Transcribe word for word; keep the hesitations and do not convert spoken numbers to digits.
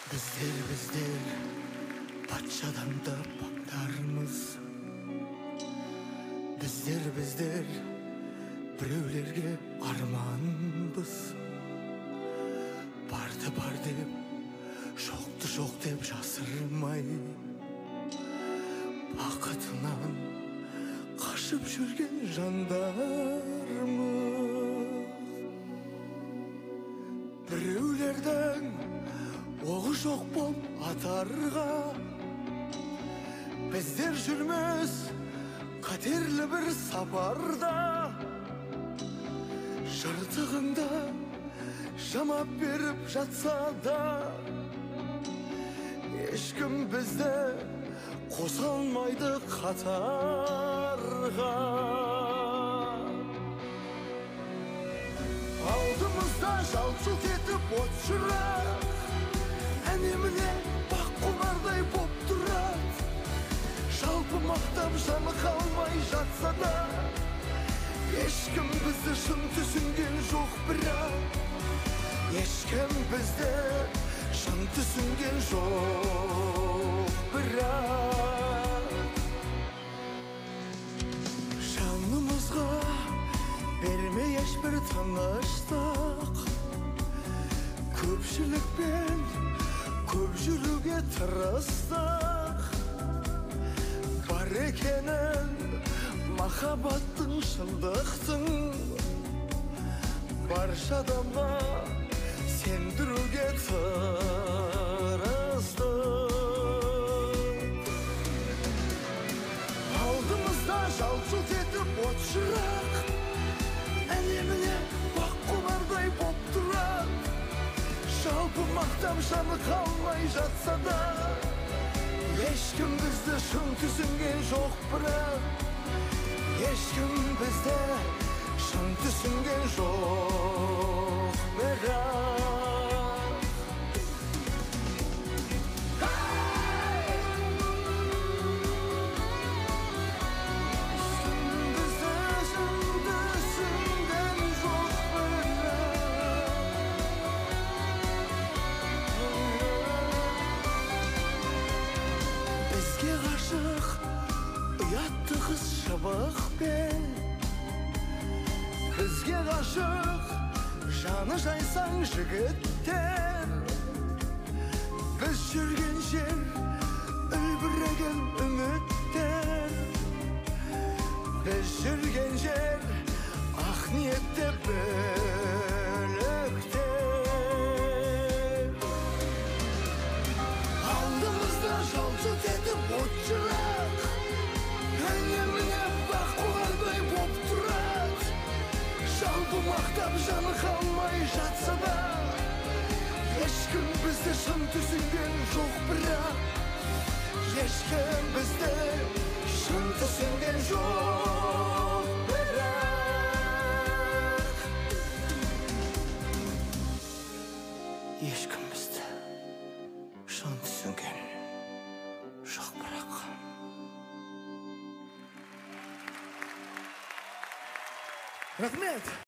Bizler bizler Patşadan da baktarımız. Bizler bizler Bireulерге armanбыз. Барды бар деп, жоқты жоқ деп жасырмай, бақытынан қашып жүрген жандармыз. Біреулердің оғы жоқ боп атарға, біздер жүрміз қатерлі бір сапарда. Жыртығында жамап беріп жатса да, ешкім бізді қоса алмайды қатарға. Алдымызда жалт-жұлт етіп от шырақ, әне-міне бақ құмардай боп тұрады. Жалпы мақтап жаны қалмай жатса да, ешкім бізді шын түсінген жоқ бірақ. Ешкім бізді шын түсінген жоқ бірақ. Жанымызға бермей ешбір тыныштық, көпшілікпен көп жүруге тырыстық. Бар екенін махаббаттың, шындықтың, барша адамға сендіруге тырыстық. Алдымызда жалт-жұлт етіп от шырақ, әне-міне бақ құмардай боп тұрады. Жалпы мақтап жаны қалмай жатса да, ешкім бізді шын түсінген жоқ бірақ. Ешкім бізді шын түсінген жоқ бірақ. Ешкім бізді шын түсінген жоқ бірақ. Бізге ғашық ұятты қыз шыбықпен, бізге ғашық жаны жайсаң жігіттер. Біз жүрген жер үлбіреген үміттер. Біз жүрген жер ақ ниетте бөліктер. Алдымызда жалт-жұлт етіп от шырақ, әне-міне бақ құмардай боп тұрады. Жалпы мақтап жаны қалмай жатса да, ешкім бізді шын түсінген жоқ бірақ. Ешкім бізді шын түсінген жоқ бірақ. Ешкім бізді шын түсінген жоқ бірақ. Рахмет!